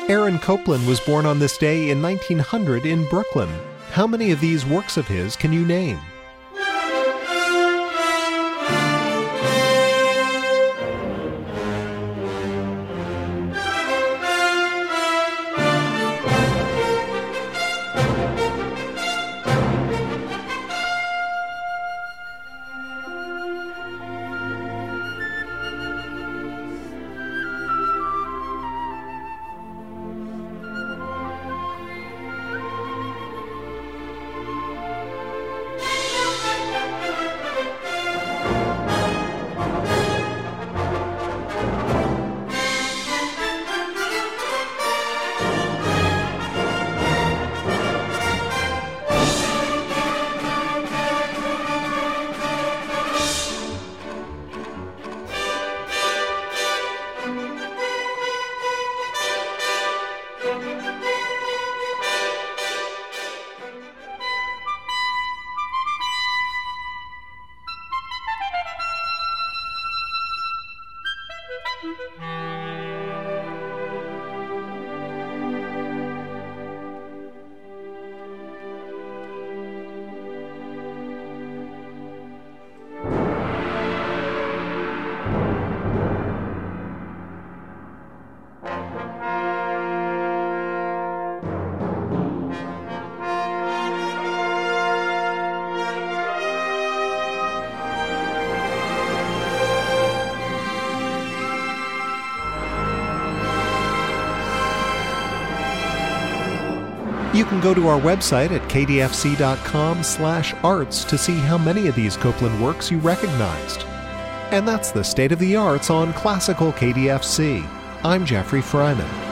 Aaron Copland was born on this day in 1900 in Brooklyn. How many of these works of his can you name? You can go to our website at kdfc.com/arts to see how many of these Copland works you recognized. And that's the State of the Arts on Classical KDFC. I'm Jeffrey Freiman.